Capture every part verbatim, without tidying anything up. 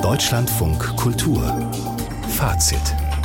Deutschlandfunk Kultur Fazit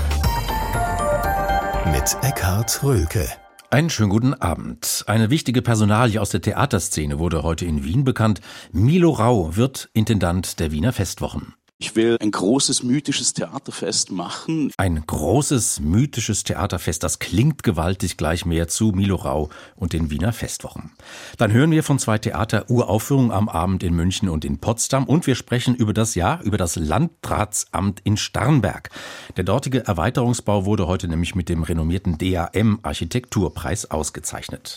mit Eckhard Röhlke. Einen schönen guten Abend. Eine wichtige Personalie aus der Theaterszene wurde heute in Wien bekannt. Milo Rau wird Intendant der Wiener Festwochen. Ich will ein großes mythisches Theaterfest machen. Ein großes mythisches Theaterfest, das klingt gewaltig. Gleich mehr zu Milo Rau und den Wiener Festwochen. Dann hören wir von zwei Theater-Uraufführungen am Abend in München und in Potsdam. Und wir sprechen über das Jahr, über das Landratsamt in Starnberg. Der dortige Erweiterungsbau wurde heute nämlich mit dem renommierten D A M-Architekturpreis ausgezeichnet.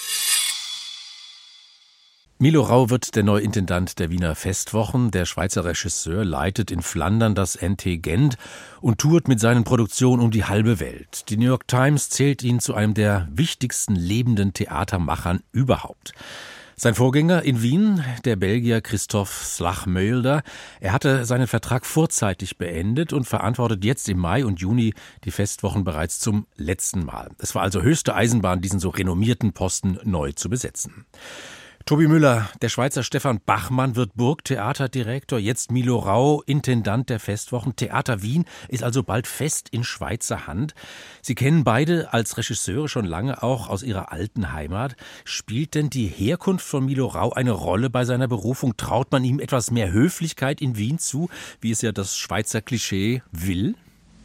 Milo Rau wird der neue Intendant der Wiener Festwochen. Der Schweizer Regisseur leitet in Flandern das N T Gent und tourt mit seinen Produktionen um die halbe Welt. Die New York Times zählt ihn zu einem der wichtigsten lebenden Theatermachern überhaupt. Sein Vorgänger in Wien, der Belgier Christophe Slagmölder, er hatte seinen Vertrag vorzeitig beendet und verantwortet jetzt im Mai und Juni die Festwochen bereits zum letzten Mal. Es war also höchste Eisenbahn, diesen so renommierten Posten neu zu besetzen. Tobi Müller, der Schweizer Stefan Bachmann wird Burgtheaterdirektor, jetzt Milo Rau, Intendant der Festwochen. Theater Wien ist also bald fest in Schweizer Hand. Sie kennen beide als Regisseure schon lange auch aus ihrer alten Heimat. Spielt denn die Herkunft von Milo Rau eine Rolle bei seiner Berufung? Traut man ihm etwas mehr Höflichkeit in Wien zu, wie es ja das Schweizer Klischee will?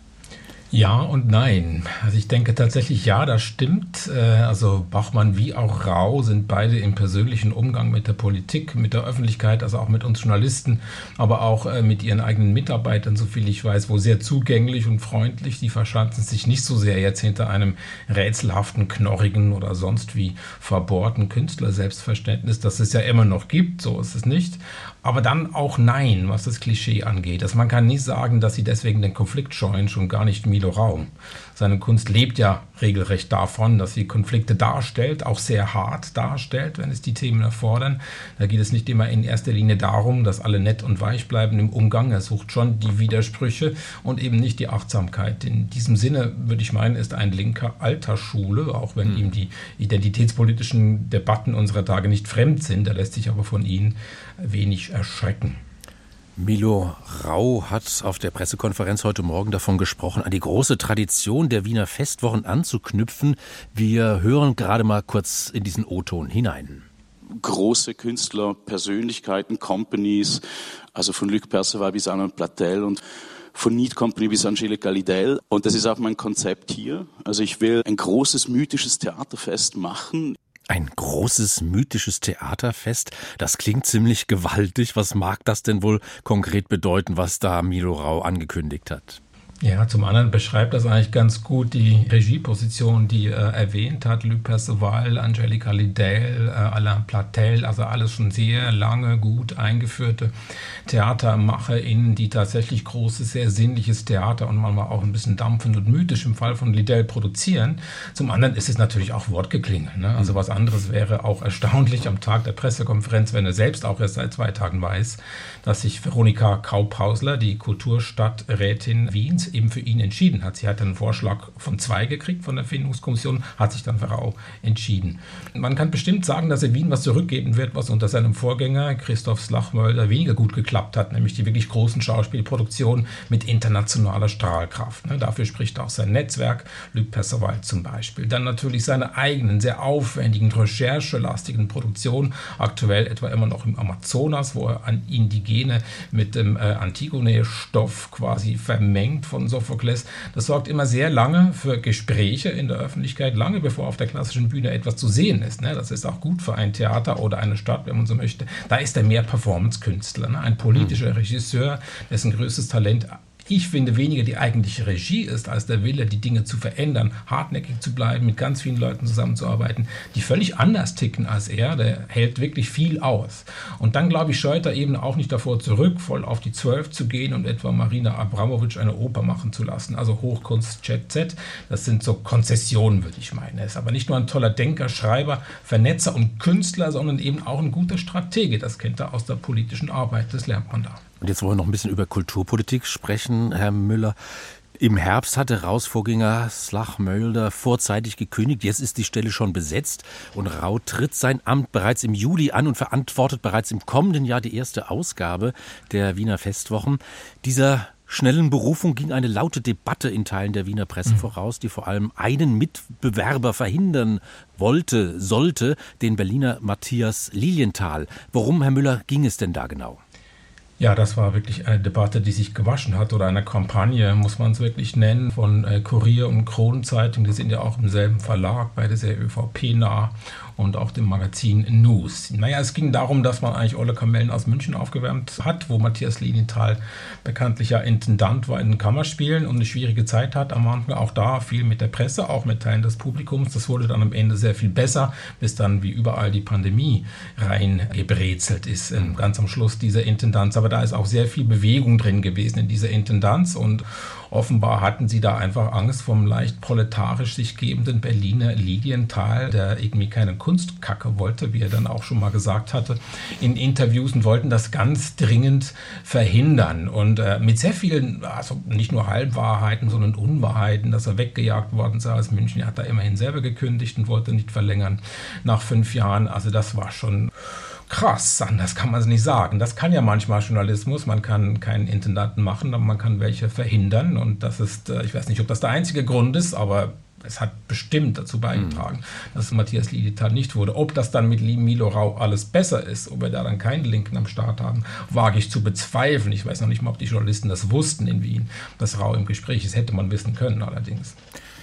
Ja und nein. Also ich denke tatsächlich, ja, das stimmt. Also Bachmann wie auch Rau sind beide im persönlichen Umgang mit der Politik, mit der Öffentlichkeit, also auch mit uns Journalisten, aber auch mit ihren eigenen Mitarbeitern, soviel ich weiß, wo sehr zugänglich und freundlich. Die verschanzen sich nicht so sehr jetzt hinter einem rätselhaften, knorrigen oder sonst wie verbohrten Künstler-Selbstverständnis, das es ja immer noch gibt, so ist es nicht. Aber dann auch nein, was das Klischee angeht. Also man kann nicht sagen, dass sie deswegen den Konflikt scheuen, schon gar nicht Milo Rau. Seine Kunst lebt ja regelrecht davon, dass sie Konflikte darstellt, auch sehr hart darstellt, wenn es die Themen erfordern. Da geht es nicht immer in erster Linie darum, dass alle nett und weich bleiben im Umgang. Er sucht schon die Widersprüche und eben nicht die Achtsamkeit. In diesem Sinne, würde ich meinen, ist ein Linker alter Schule, auch wenn mhm. ihm die identitätspolitischen Debatten unserer Tage nicht fremd sind. Er lässt sich aber von ihnen wenig erschrecken. Milo Rau hat auf der Pressekonferenz heute Morgen davon gesprochen, an die große Tradition der Wiener Festwochen anzuknüpfen. Wir hören gerade mal kurz in diesen O-Ton hinein. Große Künstler, Persönlichkeiten, Companies, also von Luc Perceval bis Alain Platel und von Need Company bis Angelique Galidel. Und das ist auch mein Konzept hier. Also ich will ein großes mythisches Theaterfest machen. Ein großes mythisches Theaterfest, das klingt ziemlich gewaltig. Was mag das denn wohl konkret bedeuten, was da Milo Rau angekündigt hat? Ja, zum anderen beschreibt das eigentlich ganz gut die Regieposition, die er erwähnt hat. Luc Perceval, Angelique Galidel, äh, Alain Platel, also alles schon sehr lange gut eingeführte TheatermacherInnen, die tatsächlich großes, sehr sinnliches Theater und manchmal auch ein bisschen dampfend und mythisch im Fall von Lidell produzieren. Zum anderen ist es natürlich auch Wortgeklingel. Ne? Also was anderes wäre auch erstaunlich am Tag der Pressekonferenz, wenn er selbst auch erst seit zwei Tagen weiß, dass sich Veronika Kaup-Hausler, die Kulturstadträtin Wiens, eben für ihn entschieden hat. Sie hat einen Vorschlag von zwei gekriegt von der Findungskommission, hat sich dann für Rau entschieden. Man kann bestimmt sagen, dass er Wien was zurückgeben wird, was unter seinem Vorgänger Christophe Slagmölder weniger gut geklappt hat, nämlich die wirklich großen Schauspielproduktionen mit internationaler Strahlkraft. Ne, dafür spricht auch sein Netzwerk, Luc Perceval zum Beispiel. Dann natürlich seine eigenen, sehr aufwendigen, recherchelastigen Produktionen, aktuell etwa immer noch im Amazonas, wo er an Indigene mit dem äh, Antigone-Stoff quasi vermengt von Sophokles. Das sorgt immer sehr lange für Gespräche in der Öffentlichkeit, lange bevor auf der klassischen Bühne etwas zu sehen ist. Ne? Das ist auch gut für ein Theater oder eine Stadt, wenn man so möchte. Da ist er mehr Performance-Künstler, ne? Ein politischer Regisseur, dessen größtes Talent ich finde, weniger die eigentliche Regie ist, als der Wille, die Dinge zu verändern, hartnäckig zu bleiben, mit ganz vielen Leuten zusammenzuarbeiten, die völlig anders ticken als er. Der hält wirklich viel aus. Und dann, glaube ich, scheut er eben auch nicht davor zurück, voll auf die Zwölf zu gehen und etwa Marina Abramovic eine Oper machen zu lassen. Also Hochkunst, Jet Set. Das sind so Konzessionen, würde ich meinen. Er ist aber nicht nur ein toller Denker, Schreiber, Vernetzer und Künstler, sondern eben auch ein guter Stratege. Das kennt er aus der politischen Arbeit. Das lernt man da. Und jetzt wollen wir noch ein bisschen über Kulturpolitik sprechen, Herr Müller. Im Herbst hatte Raus Vorgänger Slagmölder vorzeitig gekündigt. Jetzt ist die Stelle schon besetzt und Rau tritt sein Amt bereits im Juli an und verantwortet bereits im kommenden Jahr die erste Ausgabe der Wiener Festwochen. Dieser schnellen Berufung ging eine laute Debatte in Teilen der Wiener Presse mhm. voraus, die vor allem einen Mitbewerber verhindern wollte, sollte, den Berliner Matthias Lilienthal. Worum, Herr Müller, ging es denn da genau? Ja, das war wirklich eine Debatte, die sich gewaschen hat, oder eine Kampagne, muss man es wirklich nennen, von äh, Kurier und Kronenzeitung. Die sind ja auch im selben Verlag, beide sehr ÖVP-nah, und auch dem Magazin News. Naja, es ging darum, dass man eigentlich Olle Kamellen aus München aufgewärmt hat, wo Matthias Lilienthal bekanntlich ja Intendant war in den Kammerspielen und eine schwierige Zeit hat am Anfang. Auch da viel mit der Presse, auch mit Teilen des Publikums. Das wurde dann am Ende sehr viel besser, bis dann wie überall die Pandemie reingebrezelt ist, ganz am Schluss dieser Intendanz. Aber da ist auch sehr viel Bewegung drin gewesen in dieser Intendanz, und offenbar hatten sie da einfach Angst vom leicht proletarisch sich gebenden Berliner Lilienthal, der irgendwie keine Kunstkacke wollte, wie er dann auch schon mal gesagt hatte in Interviews, und wollten das ganz dringend verhindern. Und äh, mit sehr vielen, also nicht nur Halbwahrheiten, sondern Unwahrheiten, dass er weggejagt worden sei aus München. Er hat da immerhin selber gekündigt und wollte nicht verlängern nach fünf Jahren. Also das war schon krass, anders kann man es nicht sagen. Das kann ja manchmal Journalismus. Man kann keinen Intendanten machen, aber man kann welche verhindern. Und das ist, ich weiß nicht, ob das der einzige Grund ist, aber es hat bestimmt dazu beigetragen, mhm. dass Matthias Lilienthal nicht wurde. Ob das dann mit Milo Rau alles besser ist, ob wir da dann keinen Linken am Start haben, wage ich zu bezweifeln. Ich weiß noch nicht mal, ob die Journalisten das wussten in Wien, dass Rau im Gespräch ist. Hätte man wissen können allerdings.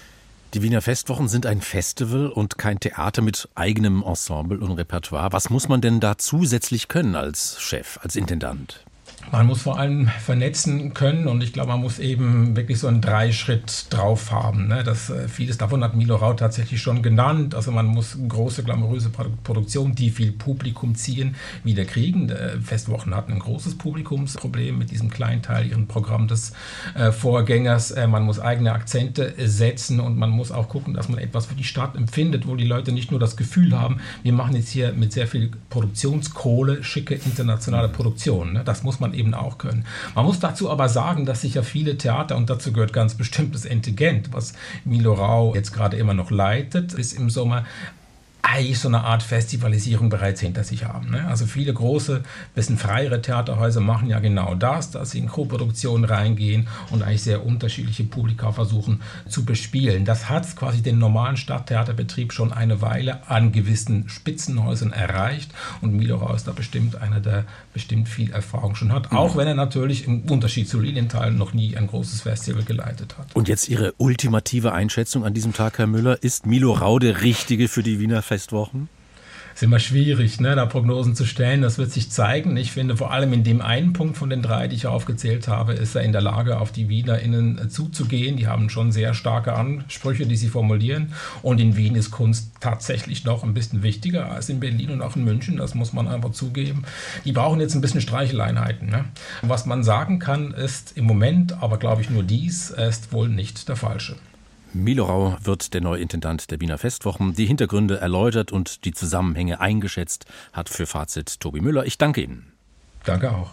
Die Wiener Festwochen sind ein Festival und kein Theater mit eigenem Ensemble und Repertoire. Was muss man denn da zusätzlich können als Chef, als Intendant? Man muss vor allem vernetzen können, und ich glaube, man muss eben wirklich so einen Dreischritt drauf haben. Ne? Das, äh, vieles davon hat Milo Rau tatsächlich schon genannt. Also man muss große, glamouröse Produktionen, die viel Publikum ziehen, wieder kriegen. Die Festwochen hatten ein großes Publikumsproblem mit diesem kleinen Teil ihren Programm des äh, Vorgängers. Äh, man muss eigene Akzente setzen, und man muss auch gucken, dass man etwas für die Stadt empfindet, wo die Leute nicht nur das Gefühl haben, wir machen jetzt hier mit sehr viel Produktionskohle schicke internationale Produktionen. Ne? Das muss man eben auch können. Man muss dazu aber sagen, dass sich ja viele Theater, und dazu gehört ganz bestimmt das Entegent, was Milo Rau jetzt gerade immer noch leitet, bis im Sommer eigentlich so eine Art Festivalisierung bereits hinter sich haben. Ne? Also viele große, bisschen freiere Theaterhäuser machen ja genau das, dass sie in Co-Produktionen reingehen und eigentlich sehr unterschiedliche Publika versuchen zu bespielen. Das hat quasi den normalen Stadttheaterbetrieb schon eine Weile an gewissen Spitzenhäusern erreicht, und Milo Rau ist da bestimmt einer, der bestimmt viel Erfahrung schon hat, auch wenn er natürlich im Unterschied zu Lilienthal noch nie ein großes Festival geleitet hat. Und jetzt Ihre ultimative Einschätzung an diesem Tag, Herr Müller, ist Milo Rau der Richtige für die Wiener Festwochen? Ist immer schwierig, ne, da Prognosen zu stellen. Das wird sich zeigen. Ich finde, vor allem in dem einen Punkt von den drei, die ich aufgezählt habe, ist er in der Lage, auf die WienerInnen zuzugehen. Die haben schon sehr starke Ansprüche, die sie formulieren. Und in Wien ist Kunst tatsächlich noch ein bisschen wichtiger als in Berlin und auch in München. Das muss man einfach zugeben. Die brauchen jetzt ein bisschen Streicheleinheiten. Ne? Was man sagen kann, ist im Moment, aber glaube ich nur dies, ist wohl nicht der falsche. Milo Rau wird der neue Intendant der Wiener Festwochen. Die Hintergründe erläutert und die Zusammenhänge eingeschätzt hat für Fazit Tobi Müller. Ich danke Ihnen. Danke auch.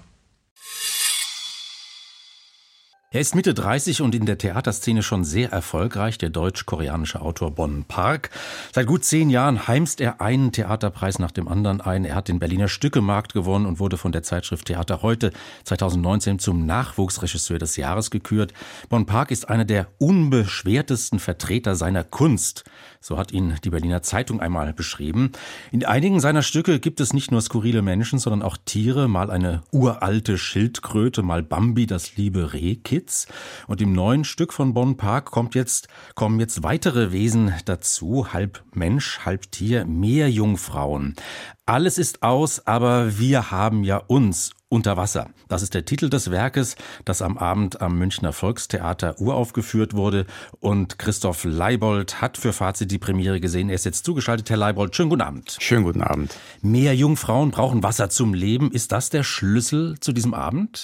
Er ist Mitte dreißig und in der Theaterszene schon sehr erfolgreich, der deutsch-koreanische Autor Bon Park. Seit gut zehn Jahren heimst er einen Theaterpreis nach dem anderen ein. Er hat den Berliner Stückemarkt gewonnen und wurde von der Zeitschrift Theater heute zweitausendneunzehn zum Nachwuchsregisseur des Jahres gekürt. Bon Park ist einer der unbeschwertesten Vertreter seiner Kunst. So hat ihn die Berliner Zeitung einmal beschrieben. In einigen seiner Stücke gibt es nicht nur skurrile Menschen, sondern auch Tiere. Mal eine uralte Schildkröte, mal Bambi, das liebe Rehkitz. Und im neuen Stück von Bon Park kommt jetzt, kommen jetzt weitere Wesen dazu. Halb Mensch, halb Tier, Meerjungfrauen. Alles ist aus, aber wir haben ja uns unter Wasser. Das ist der Titel des Werkes, das am Abend am Münchner Volkstheater uraufgeführt wurde. Und Christoph Leibold hat für Fazit die Premiere gesehen. Er ist jetzt zugeschaltet. Herr Leibold, schönen guten Abend. Schönen guten Abend. Meerjungfrauen brauchen Wasser zum Leben. Ist das der Schlüssel zu diesem Abend?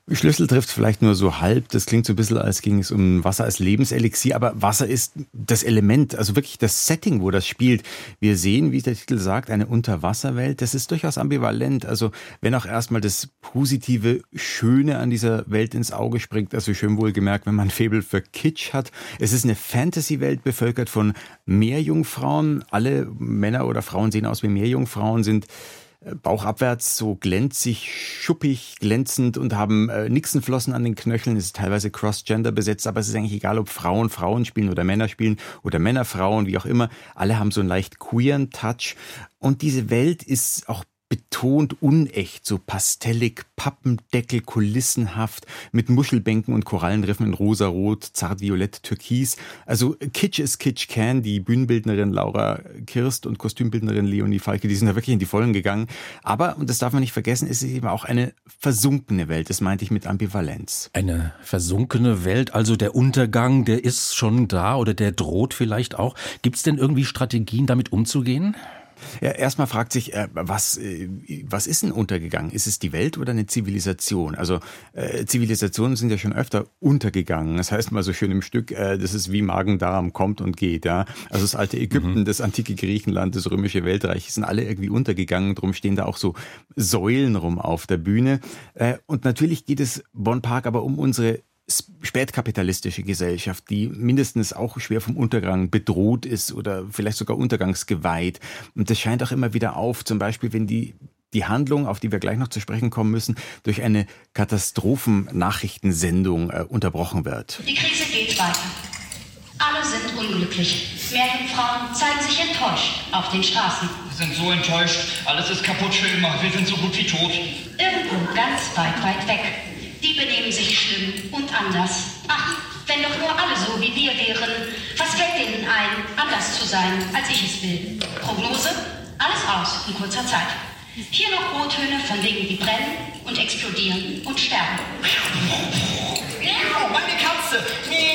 Schlüssel trifft vielleicht nur so halb. Das klingt so ein bisschen, als ging es um Wasser als Lebenselixier. Aber Wasser ist das Element, also wirklich das Setting, wo das spielt. Wir sehen, wie der Titel sagt, eine Unterwasserwelt. Das ist durchaus ambivalent. Also wenn auch erstmal das positive Schöne an dieser Welt ins Auge springt. Also schön wohlgemerkt, wenn man ein Faible für Kitsch hat. Es ist eine Fantasy-Welt, bevölkert von Meerjungfrauen. Alle Männer oder Frauen sehen aus wie Meerjungfrauen, sind bauchabwärts, so glänzig, schuppig, glänzend und haben äh, Nixenflossen an den Knöcheln. Es ist teilweise cross-gender besetzt, aber es ist eigentlich egal, ob Frauen Frauen spielen oder Männer spielen oder Männer Frauen, wie auch immer. Alle haben so einen leicht queeren Touch. Und diese Welt ist auch betont unecht, so pastellig, Pappendeckel, kulissenhaft, mit Muschelbänken und Korallenriffen in rosa-rot, zart-violett, türkis. Also Kitsch ist Kitsch can. Die Bühnenbildnerin Laura Kirst und Kostümbildnerin Leonie Falke, die sind da wirklich in die Vollen gegangen. Aber, und das darf man nicht vergessen, es ist eben auch eine versunkene Welt. Das meinte ich mit Ambivalenz. Eine versunkene Welt, also der Untergang, der ist schon da oder der droht vielleicht auch. Gibt es denn irgendwie Strategien, damit umzugehen? Ja, erstmal fragt sich, äh, was, äh, was ist denn untergegangen? Ist es die Welt oder eine Zivilisation? Also äh, Zivilisationen sind ja schon öfter untergegangen. Das heißt mal so schön im Stück, äh, das ist wie Magen-Darm, kommt und geht. Ja? Also das alte Ägypten, mhm. das antike Griechenland, das römische Weltreich sind alle irgendwie untergegangen. Drum stehen da auch so Säulen rum auf der Bühne. Äh, und natürlich geht es Bon Park aber um unsere spätkapitalistische Gesellschaft, die mindestens auch schwer vom Untergang bedroht ist oder vielleicht sogar untergangsgeweiht. Und das scheint auch immer wieder auf, zum Beispiel wenn die die Handlung, auf die wir gleich noch zu sprechen kommen müssen, durch eine Katastrophennachrichtensendung äh, unterbrochen wird. Die Krise geht weiter. Alle sind unglücklich. Meerjungfrauen zeigen sich enttäuscht auf den Straßen. Wir sind so enttäuscht. Alles ist kaputt für immer. Wir sind so gut wie tot. Irgendwo ganz weit, weit weg. Die benehmen sich schlimm und anders. Ach, wenn doch nur alle so wie wir wären. Was fällt denen ein, anders zu sein, als ich es will? Prognose? Alles aus in kurzer Zeit. Hier noch O-Töne von Dingen, die brennen und explodieren und sterben. Meine Katze!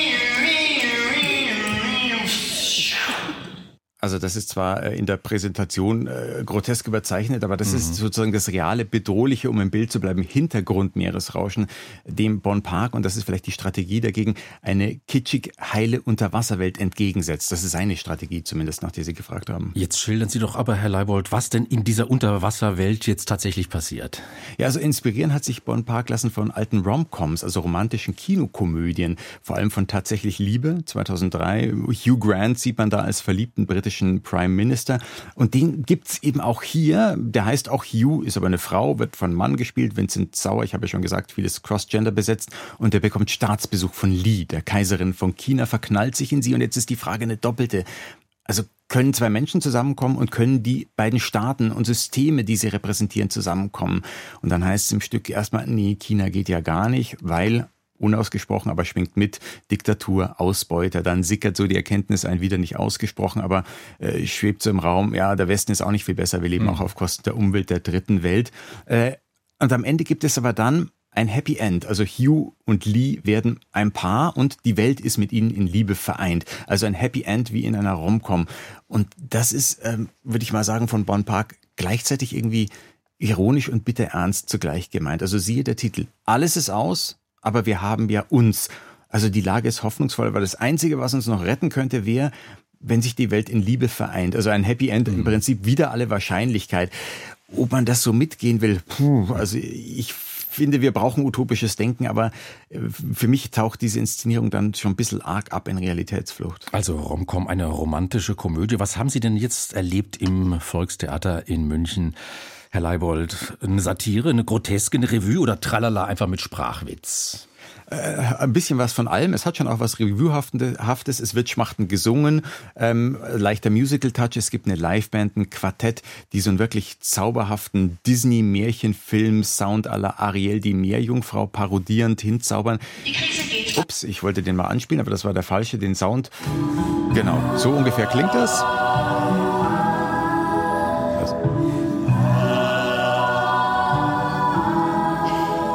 Also das ist zwar in der Präsentation äh, grotesk überzeichnet, aber das mhm. ist sozusagen das reale, bedrohliche, um im Bild zu bleiben, Hintergrundmeeresrauschen, dem Bon Park, und das ist vielleicht die Strategie dagegen, eine kitschig heile Unterwasserwelt entgegensetzt. Das ist seine Strategie zumindest, nach der Sie gefragt haben. Jetzt schildern Sie doch aber, Herr Leibold, was denn in dieser Unterwasserwelt jetzt tatsächlich passiert. Ja, also inspirieren hat sich Bon Park lassen von alten Rom-Coms, also romantischen Kinokomödien, vor allem von Tatsächlich Liebe, zweitausenddrei. Hugh Grant sieht man da als verliebten britischen Prime Minister. Und den gibt's eben auch hier. Der heißt auch Hugh, ist aber eine Frau, wird von Mann gespielt. Vincent Sauer, ich habe ja schon gesagt, vieles Cross-Gender besetzt. Und der bekommt Staatsbesuch von Li, der Kaiserin von China, verknallt sich in sie. Und jetzt ist die Frage eine doppelte. Also können zwei Menschen zusammenkommen und können die beiden Staaten und Systeme, die sie repräsentieren, zusammenkommen? Und dann heißt es im Stück erstmal, nee, China geht ja gar nicht, weil... unausgesprochen, aber schwingt mit, Diktatur, Ausbeuter. Dann sickert so die Erkenntnis ein, wieder nicht ausgesprochen, aber äh, schwebt so im Raum, ja, der Westen ist auch nicht viel besser, wir leben mhm. auch auf Kosten der Umwelt der dritten Welt. Äh, und am Ende gibt es aber dann ein Happy End. Also Hugh und Lee werden ein Paar und die Welt ist mit ihnen in Liebe vereint. Also ein Happy End wie in einer Rom-Com. Und das ist, ähm, würde ich mal sagen, von Bon Park gleichzeitig irgendwie ironisch und bitterernst zugleich gemeint. Also siehe der Titel, alles ist aus, aber wir haben ja uns. Also die Lage ist hoffnungsvoll, weil das Einzige, was uns noch retten könnte, wäre, wenn sich die Welt in Liebe vereint. Also ein Happy End, mhm. im Prinzip wieder alle Wahrscheinlichkeit. Ob man das so mitgehen will, puh, also ich finde, wir brauchen utopisches Denken, aber für mich taucht diese Inszenierung dann schon ein bisschen arg ab in Realitätsflucht. Also Rom-Com, eine romantische Komödie. Was haben Sie denn jetzt erlebt im Volkstheater in München? Herr Leibold, eine Satire, eine Groteske, eine Revue oder Tralala einfach mit Sprachwitz? Äh, ein bisschen was von allem. Es hat schon auch was Revuehaftes. Es wird schmachtend gesungen, ähm, leichter Musical-Touch. Es gibt eine Liveband, ein Quartett, die so einen wirklich zauberhaften Disney-Märchenfilm-Sound à la Ariel, die Meerjungfrau parodierend hinzaubern. Die Krise geht. Ups, ich wollte den mal anspielen, aber das war der falsche, den Sound. Genau, so ungefähr klingt das.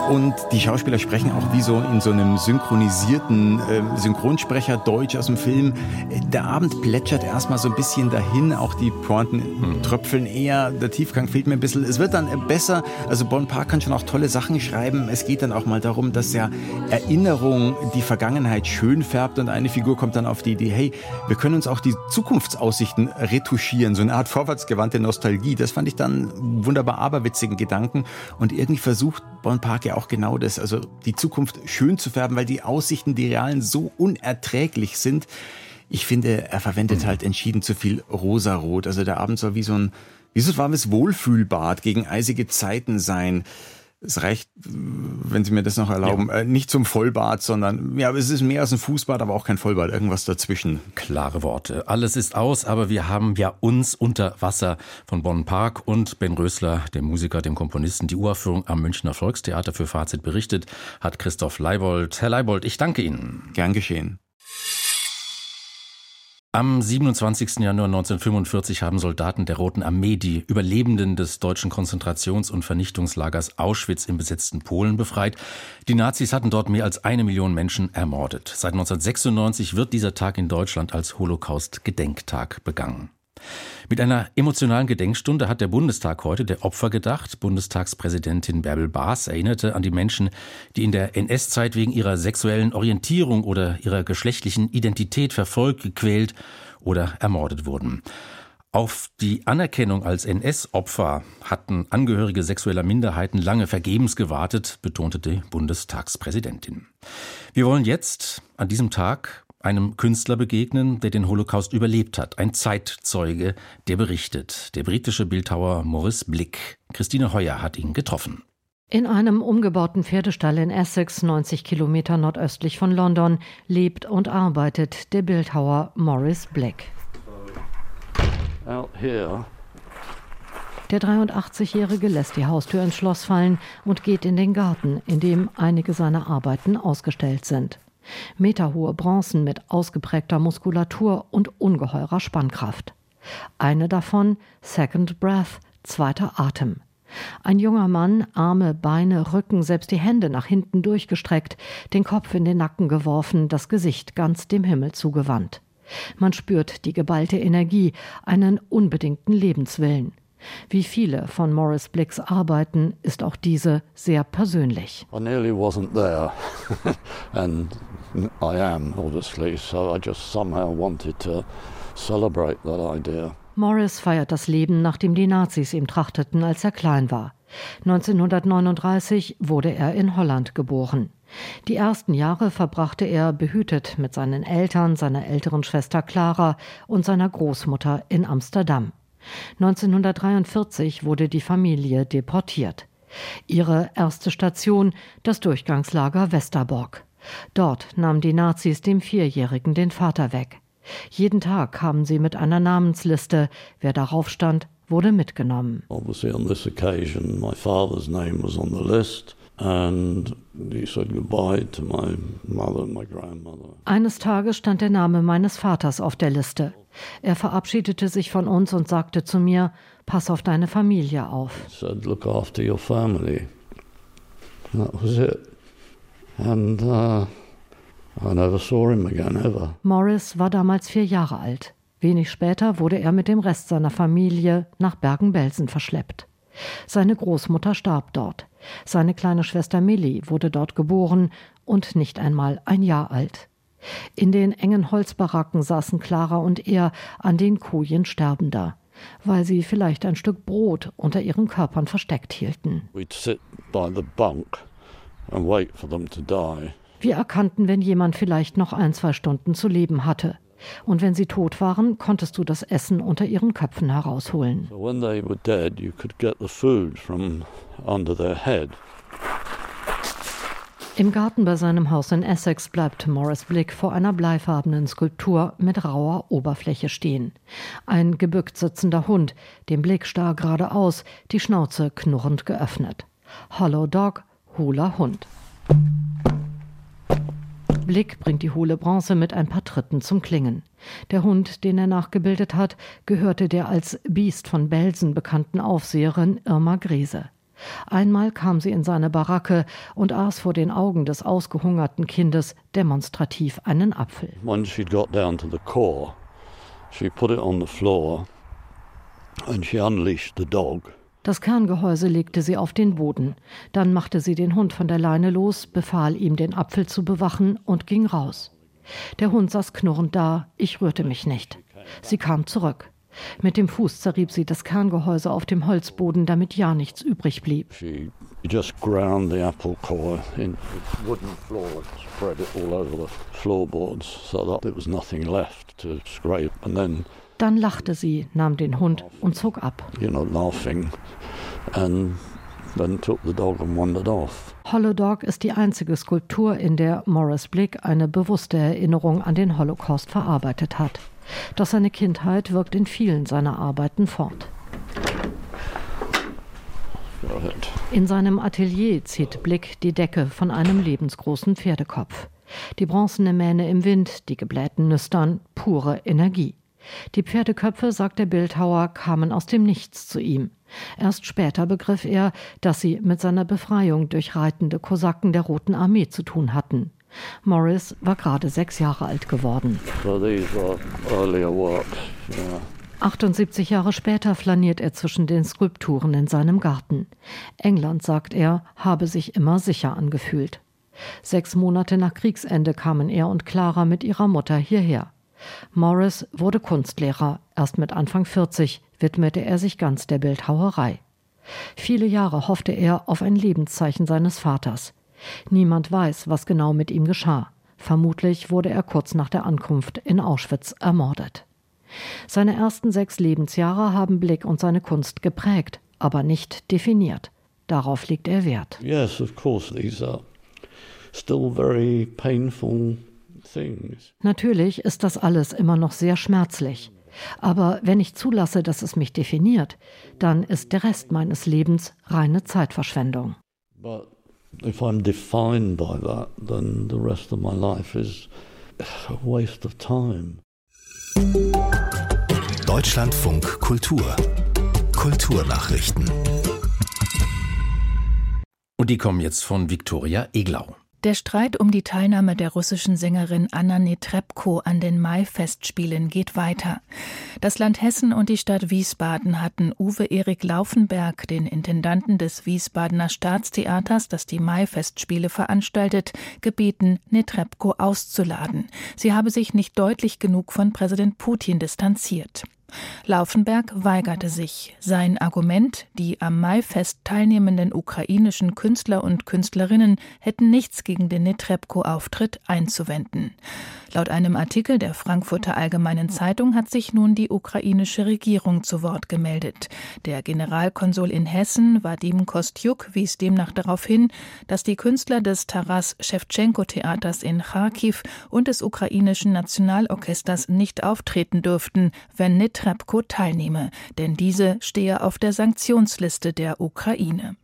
Und die Schauspieler sprechen auch wie so in so einem synchronisierten äh, Synchronsprecher Deutsch aus dem Film. Der Abend plätschert erstmal so ein bisschen dahin, auch die Pointen hm. tröpfeln eher, der Tiefgang fehlt mir ein bisschen. Es wird dann besser, also Bon Park kann schon auch tolle Sachen schreiben. Es geht dann auch mal darum, dass ja Erinnerung die Vergangenheit schön färbt und eine Figur kommt dann auf die Idee, hey, wir können uns auch die Zukunftsaussichten retuschieren, so eine Art vorwärtsgewandte Nostalgie. Das fand ich dann wunderbar aberwitzigen Gedanken und irgendwie versucht Bon Park ja auch genau das, also die Zukunft schön zu färben, weil die Aussichten, die realen, so unerträglich sind. Ich finde, er verwendet mhm. halt entschieden zu viel Rosarot. Also der Abend soll wie so ein, wie so ein warmes Wohlfühlbad gegen eisige Zeiten sein. Es reicht, wenn Sie mir das noch erlauben, ja. nicht zum Vollbad, sondern ja, es ist mehr als ein Fußbad, aber auch kein Vollbad, irgendwas dazwischen. Klare Worte. Alles ist aus, aber wir haben ja uns unter Wasser von Bon Park und Ben Rösler, dem Musiker, dem Komponisten. Die Uraufführung am Münchner Volkstheater für Fazit berichtet, hat Christoph Leibold. Herr Leibold, ich danke Ihnen. Gern geschehen. Am siebenundzwanzigsten Januar neunzehnhundertfünfundvierzig haben Soldaten der Roten Armee die Überlebenden des deutschen Konzentrations- und Vernichtungslagers Auschwitz im besetzten Polen befreit. Die Nazis hatten dort mehr als eine Million Menschen ermordet. Seit neunzehnhundertsechsundneunzig wird dieser Tag in Deutschland als Holocaust-Gedenktag begangen. Mit einer emotionalen Gedenkstunde hat der Bundestag heute der Opfer gedacht. Bundestagspräsidentin Bärbel Baas erinnerte an die Menschen, die in der N S-Zeit wegen ihrer sexuellen Orientierung oder ihrer geschlechtlichen Identität verfolgt, gequält oder ermordet wurden. Auf die Anerkennung als N S-Opfer hatten Angehörige sexueller Minderheiten lange vergebens gewartet, betonte die Bundestagspräsidentin. Wir wollen jetzt an diesem Tag einem Künstler begegnen, der den Holocaust überlebt hat. Ein Zeitzeuge, der berichtet. Der britische Bildhauer Maurice Blick. Christine Heuer hat ihn getroffen. In einem umgebauten Pferdestall in Essex, neunzig Kilometer nordöstlich von London, lebt und arbeitet der Bildhauer Maurice Blick. Out here. Der dreiundachtzigjährige lässt die Haustür ins Schloss fallen und geht in den Garten, in dem einige seiner Arbeiten ausgestellt sind. Meterhohe Bronzen mit ausgeprägter Muskulatur und ungeheurer Spannkraft. Eine davon, Second Breath, zweiter Atem. Ein junger Mann, Arme, Beine, Rücken, selbst die Hände nach hinten durchgestreckt, den Kopf in den Nacken geworfen, das Gesicht ganz dem Himmel zugewandt. Man spürt die geballte Energie, einen unbedingten Lebenswillen. Wie viele von Maurice Blicks Arbeiten ist auch diese sehr persönlich. I nearly wasn't there and I am obviously, so I just somehow wanted to celebrate that idea. Maurice feiert das Leben, nachdem die Nazis ihm trachteten, als er klein war. neunzehnhundertneununddreißig wurde er in Holland geboren. Die ersten Jahre verbrachte er behütet mit seinen Eltern, seiner älteren Schwester Clara und seiner Großmutter in Amsterdam. neunzehnhundertdreiundvierzig wurde die Familie deportiert. Ihre erste Station, das Durchgangslager Westerbork. Dort nahmen die Nazis dem Vierjährigen den Vater weg. Jeden Tag kamen sie mit einer Namensliste. Wer darauf stand, wurde mitgenommen. Obviously on this occasion my father's name was on the list. And he said goodbye to my mother and my grandmother. Eines Tages stand der Name meines Vaters auf der Liste. Er verabschiedete sich von uns und sagte zu mir, pass auf deine Familie auf. He said, look after your family. And that was it. And uh, I never saw him again, ever. Maurice war damals vier Jahre alt. Wenig später wurde er mit dem Rest seiner Familie nach Bergen-Belsen verschleppt. Seine Großmutter starb dort. Seine kleine Schwester Millie wurde dort geboren und nicht einmal ein Jahr alt. In den engen Holzbaracken saßen Clara und er an den Kojen Sterbender, weil sie vielleicht ein Stück Brot unter ihren Körpern versteckt hielten. We'd sit by the bunk and wait for them to die. Wir erkannten, wenn jemand vielleicht noch ein, zwei Stunden zu leben hatte. Und wenn sie tot waren, konntest du das Essen unter ihren Köpfen herausholen. So when they were dead, you could get the food from under their head. Im Garten bei seinem Haus in Essex bleibt Maurice Blick vor einer bleifarbenen Skulptur mit rauer Oberfläche stehen. Ein gebückt sitzender Hund, den Blick starr geradeaus, die Schnauze knurrend geöffnet. Hollow Dog, hohler Hund. Blick bringt die hohle Bronze mit ein paar Tritten zum Klingen. Der Hund, den er nachgebildet hat, gehörte der als Biest von Belsen bekannten Aufseherin Irma Griese. Einmal kam sie in seine Baracke und aß vor den Augen des ausgehungerten Kindes demonstrativ einen Apfel. Once she'd got down to the core, she put it on the floor and she unleashed the dog. Das Kerngehäuse legte sie auf den Boden. Dann machte sie den Hund von der Leine los, befahl ihm, den Apfel zu bewachen und ging raus. Der Hund saß knurrend da, ich rührte mich nicht. Sie kam zurück. Mit dem Fuß zerrieb sie das Kerngehäuse auf dem Holzboden, damit ja nichts übrig blieb. She just ground the apple core in the wooden floor and spread it all over the floorboards so that there was nothing left to scrape. And then Dann lachte sie, nahm den Hund und zog ab. You know, laughing, and then took the dog and wandered off. Hollow Dog ist die einzige Skulptur, in der Maurice Blick eine bewusste Erinnerung an den Holocaust verarbeitet hat. Doch seine Kindheit wirkt in vielen seiner Arbeiten fort. In seinem Atelier zieht Blick die Decke von einem lebensgroßen Pferdekopf. Die bronzene Mähne im Wind, die geblähten Nüstern, pure Energie. Die Pferdeköpfe, sagt der Bildhauer, kamen aus dem Nichts zu ihm. Erst später begriff er, dass sie mit seiner Befreiung durch reitende Kosaken der Roten Armee zu tun hatten. Maurice war gerade sechs Jahre alt geworden. So these were earlier works, yeah. achtundsiebzig Jahre später flaniert er zwischen den Skulpturen in seinem Garten. England, sagt er, habe sich immer sicher angefühlt. Sechs Monate nach Kriegsende kamen er und Clara mit ihrer Mutter hierher. Maurice wurde Kunstlehrer. Erst mit Anfang vierzig widmete er sich ganz der Bildhauerei. Viele Jahre hoffte er auf ein Lebenszeichen seines Vaters. Niemand weiß, was genau mit ihm geschah. Vermutlich wurde er kurz nach der Ankunft in Auschwitz ermordet. Seine ersten sechs Lebensjahre haben Blick und seine Kunst geprägt, aber nicht definiert. Darauf legt er Wert. Yes, of course, these are still very painful things. Natürlich ist das alles immer noch sehr schmerzlich. Aber wenn ich zulasse, dass es mich definiert, dann ist der Rest meines Lebens reine Zeitverschwendung. But if I'm defined by that, then the rest of my life is a waste of time. Deutschlandfunk Kultur. Kulturnachrichten. Und die kommen jetzt von Viktoria Eglau. Der Streit um die Teilnahme der russischen Sängerin Anna Netrebko an den Mai-Festspielen geht weiter. Das Land Hessen und die Stadt Wiesbaden hatten Uwe Erik Laufenberg, den Intendanten des Wiesbadener Staatstheaters, das die Mai-Festspiele veranstaltet, gebeten, Netrebko auszuladen. Sie habe sich nicht deutlich genug von Präsident Putin distanziert. Laufenberg weigerte sich. Sein Argument, die am Mai-Fest teilnehmenden ukrainischen Künstler und Künstlerinnen hätten nichts gegen den Netrebko-Auftritt einzuwenden. Laut einem Artikel der Frankfurter Allgemeinen Zeitung hat sich nun die ukrainische Regierung zu Wort gemeldet. Der Generalkonsul in Hessen, Wadim Kostjuk, wies demnach darauf hin, dass die Künstler des Taras-Schewtschenko-Theaters in Charkiw und des ukrainischen Nationalorchesters nicht auftreten dürften, wenn Netrebko teilnehme, denn diese stehe auf der Sanktionsliste der Ukraine.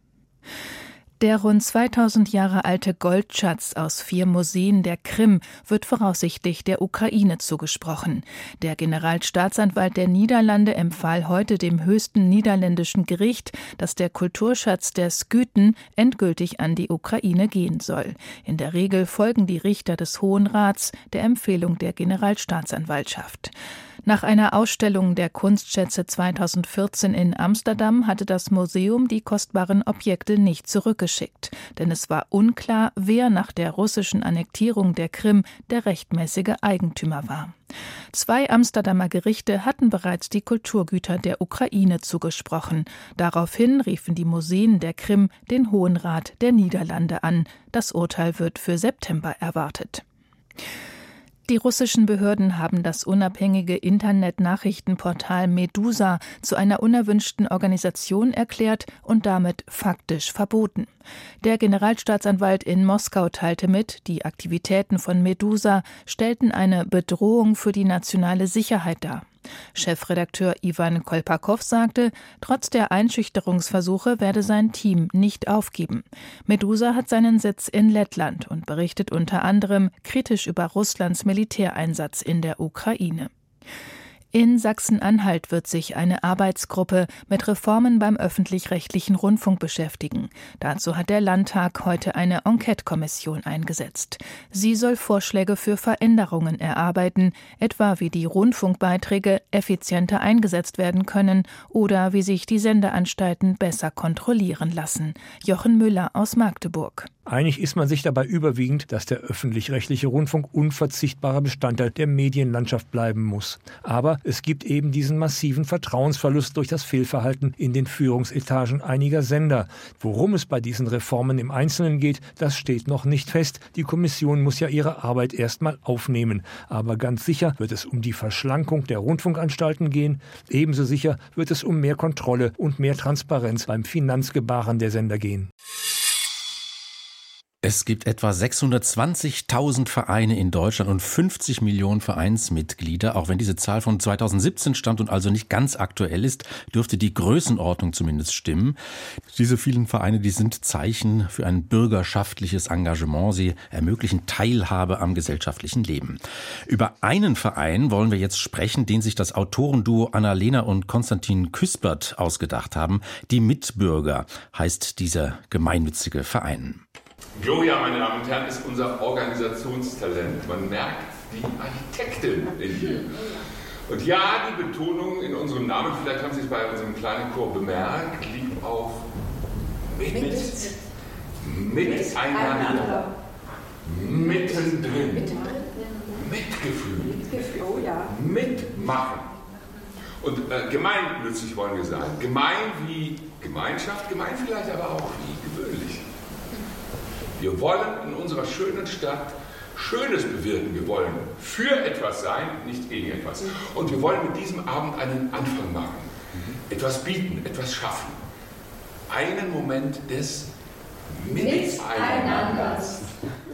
Der rund zweitausend Jahre alte Goldschatz aus vier Museen der Krim wird voraussichtlich der Ukraine zugesprochen. Der Generalstaatsanwalt der Niederlande empfahl heute dem höchsten niederländischen Gericht, dass der Kulturschatz der Skythen endgültig an die Ukraine gehen soll. In der Regel folgen die Richter des Hohen Rats der Empfehlung der Generalstaatsanwaltschaft. Nach einer Ausstellung der Kunstschätze zweitausendvierzehn in Amsterdam hatte das Museum die kostbaren Objekte nicht zurückgeschickt, denn es war unklar, wer nach der russischen Annektierung der Krim der rechtmäßige Eigentümer war. Zwei Amsterdamer Gerichte hatten bereits die Kulturgüter der Ukraine zugesprochen. Daraufhin riefen die Museen der Krim den Hohen Rat der Niederlande an. Das Urteil wird für September erwartet. Die russischen Behörden haben das unabhängige Internet-Nachrichtenportal Medusa zu einer unerwünschten Organisation erklärt und damit faktisch verboten. Der Generalstaatsanwalt in Moskau teilte mit, die Aktivitäten von Medusa stellten eine Bedrohung für die nationale Sicherheit dar. Chefredakteur Ivan Kolpakow sagte, trotz der Einschüchterungsversuche werde sein Team nicht aufgeben. Medusa hat seinen Sitz in Lettland und berichtet unter anderem kritisch über Russlands Militäreinsatz in der Ukraine. In Sachsen-Anhalt wird sich eine Arbeitsgruppe mit Reformen beim öffentlich-rechtlichen Rundfunk beschäftigen. Dazu hat der Landtag heute eine Enquete-Kommission eingesetzt. Sie soll Vorschläge für Veränderungen erarbeiten, etwa wie die Rundfunkbeiträge effizienter eingesetzt werden können oder wie sich die Sendeanstalten besser kontrollieren lassen. Jochen Müller aus Magdeburg. Einig ist man sich dabei überwiegend, dass der öffentlich-rechtliche Rundfunk unverzichtbarer Bestandteil der Medienlandschaft bleiben muss. Aber es gibt eben diesen massiven Vertrauensverlust durch das Fehlverhalten in den Führungsetagen einiger Sender. Worum es bei diesen Reformen im Einzelnen geht, das steht noch nicht fest. Die Kommission muss ja ihre Arbeit erstmal aufnehmen. Aber ganz sicher wird es um die Verschlankung der Rundfunkanstalten gehen. Ebenso sicher wird es um mehr Kontrolle und mehr Transparenz beim Finanzgebaren der Sender gehen. Es gibt etwa sechshundertzwanzigtausend Vereine in Deutschland und fünfzig Millionen Vereinsmitglieder. Auch wenn diese Zahl von zweitausendsiebzehn stammt und also nicht ganz aktuell ist, dürfte die Größenordnung zumindest stimmen. Diese vielen Vereine, die sind Zeichen für ein bürgerschaftliches Engagement. Sie ermöglichen Teilhabe am gesellschaftlichen Leben. Über einen Verein wollen wir jetzt sprechen, den sich das Autorenduo Annalena und Konstantin Küspert ausgedacht haben. Die Mitbürger heißt dieser gemeinnützige Verein. Gloria, meine Damen und Herren, ist unser Organisationstalent. Man merkt die Architektin in ihr. Und ja, die Betonung in unserem Namen, vielleicht haben Sie es bei unserem kleinen Chor bemerkt, liegt auf mit, miteinander, mittendrin, Mitgefühl, mitmachen. Und äh, gemeinnützig wollen wir sein. Gemein wie Gemeinschaft, gemein vielleicht aber auch wie gewöhnlich. Wir wollen in unserer schönen Stadt Schönes bewirken. Wir wollen für etwas sein, nicht gegen etwas. Und wir wollen mit diesem Abend einen Anfang machen. Etwas bieten, etwas schaffen. Einen Moment des Miteinanders.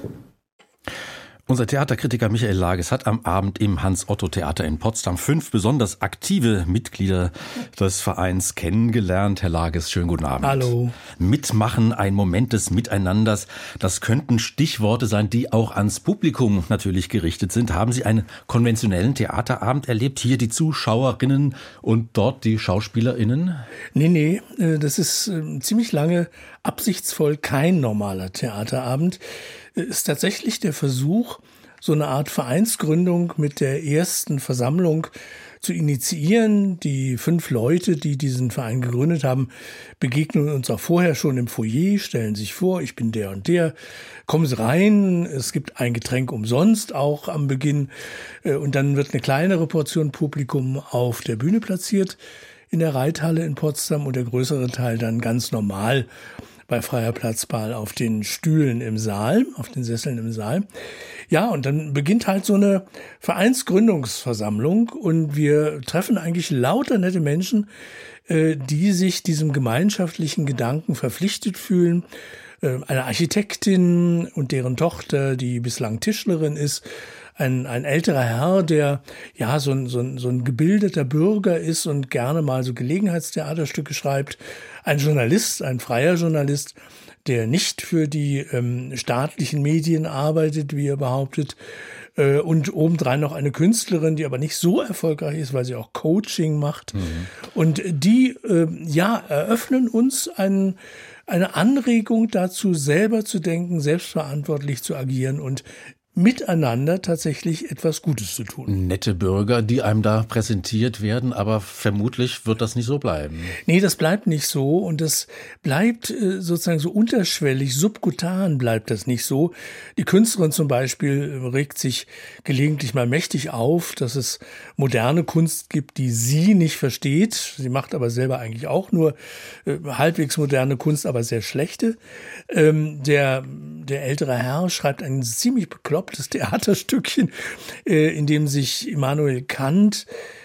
Unser Theaterkritiker Michael Lages hat am Abend im Hans-Otto-Theater in Potsdam fünf besonders aktive Mitglieder des Vereins kennengelernt. Herr Lages, schönen guten Abend. Hallo. Mitmachen, ein Moment des Miteinanders, das könnten Stichworte sein, die auch ans Publikum natürlich gerichtet sind. Haben Sie einen konventionellen Theaterabend erlebt? Hier die Zuschauerinnen und dort die SchauspielerInnen? Nee, nee, das ist ziemlich lange absichtsvoll kein normaler Theaterabend. Ist tatsächlich der Versuch, so eine Art Vereinsgründung mit der ersten Versammlung zu initiieren. Die fünf Leute, die diesen Verein gegründet haben, begegnen uns auch vorher schon im Foyer, stellen sich vor, ich bin der und der, kommen Sie rein, es gibt ein Getränk umsonst auch am Beginn und dann wird eine kleinere Portion Publikum auf der Bühne platziert in der Reithalle in Potsdam und der größere Teil dann ganz normal bei freier Platzwahl auf den Stühlen im Saal, auf den Sesseln im Saal. Ja, und dann beginnt halt so eine Vereinsgründungsversammlung und wir treffen eigentlich lauter nette Menschen, die sich diesem gemeinschaftlichen Gedanken verpflichtet fühlen. Eine Architektin und deren Tochter, die bislang Tischlerin ist, Ein, ein älterer Herr, der ja so ein, so, ein, so ein gebildeter Bürger ist und gerne mal so Gelegenheitstheaterstücke schreibt. Ein Journalist, ein freier Journalist, der nicht für die ähm, staatlichen Medien arbeitet, wie er behauptet. Äh, und obendrein noch eine Künstlerin, die aber nicht so erfolgreich ist, weil sie auch Coaching macht. Mhm. Und die äh, ja eröffnen uns einen eine Anregung dazu, selber zu denken, selbstverantwortlich zu agieren und miteinander tatsächlich etwas Gutes zu tun. Nette Bürger, die einem da präsentiert werden, aber vermutlich wird das nicht so bleiben. Nee, das bleibt nicht so und das bleibt sozusagen so unterschwellig, subkutan bleibt das nicht so. Die Künstlerin zum Beispiel regt sich gelegentlich mal mächtig auf, dass es moderne Kunst gibt, die sie nicht versteht. Sie macht aber selber eigentlich auch nur äh, halbwegs moderne Kunst, aber sehr schlechte. Ähm, der, der ältere Herr schreibt ein ziemlich beklopptes das Theaterstückchen, äh, in dem sich Immanuel Kant,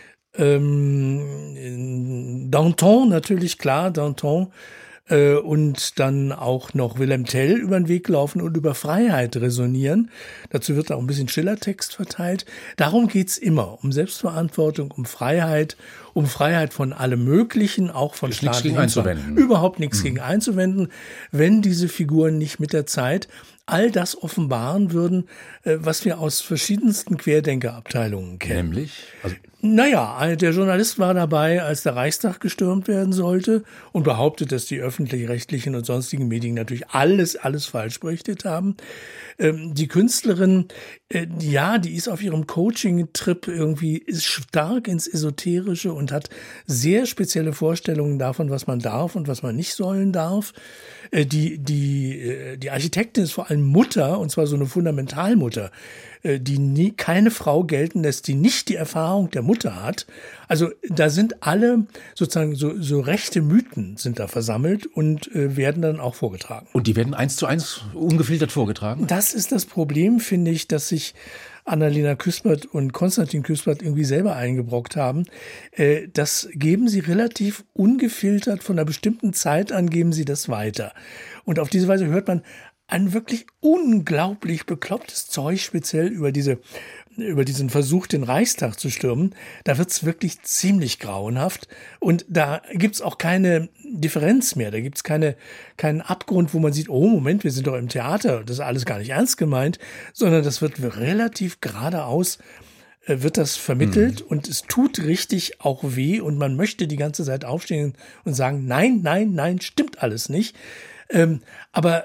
ähm, Danton natürlich, klar, Danton, äh, und dann auch noch Wilhelm Tell über den Weg laufen und über Freiheit resonieren. Dazu wird auch ein bisschen Schillertext verteilt. Darum geht's immer, um Selbstverantwortung, um Freiheit, um Freiheit von allem Möglichen, auch von staatlichen einzuwenden. Überhaupt nichts hm. gegen einzuwenden, wenn diese Figuren nicht mit der Zeit all das offenbaren würden, was wir aus verschiedensten Querdenkerabteilungen kennen. Nämlich? Also Naja, der Journalist war dabei, als der Reichstag gestürmt werden sollte und behauptet, dass die öffentlich-rechtlichen und sonstigen Medien natürlich alles, alles falsch berichtet haben. Ähm, die Künstlerin, äh, ja, die ist auf ihrem Coaching-Trip irgendwie ist stark ins Esoterische und hat sehr spezielle Vorstellungen davon, was man darf und was man nicht sollen darf. Äh, die, die, äh, die Architektin ist vor allem Mutter, und zwar so eine Fundamentalmutter, die nie keine Frau gelten lässt, die nicht die Erfahrung der Mutter hat. Also da sind alle sozusagen so, so rechte Mythen sind da versammelt und äh, werden dann auch vorgetragen. Und die werden eins zu eins ungefiltert vorgetragen? Das ist das Problem, finde ich, dass sich Annalena Küspert und Konstantin Küspert irgendwie selber eingebrockt haben. Äh, das geben sie relativ ungefiltert, von einer bestimmten Zeit an geben sie das weiter. Und auf diese Weise hört man ein wirklich unglaublich beklopptes Zeug, speziell über diese, über diesen Versuch, den Reichstag zu stürmen. Da wird's wirklich ziemlich grauenhaft. Und da gibt's auch keine Differenz mehr. Da gibt's keine, keinen Abgrund, wo man sieht, oh Moment, wir sind doch im Theater. Das ist alles gar nicht ernst gemeint. Sondern das wird relativ geradeaus, äh, wird das vermittelt. Mhm. Und es tut richtig auch weh. Und man möchte die ganze Zeit aufstehen und sagen, nein, nein, nein, stimmt alles nicht. Ähm, aber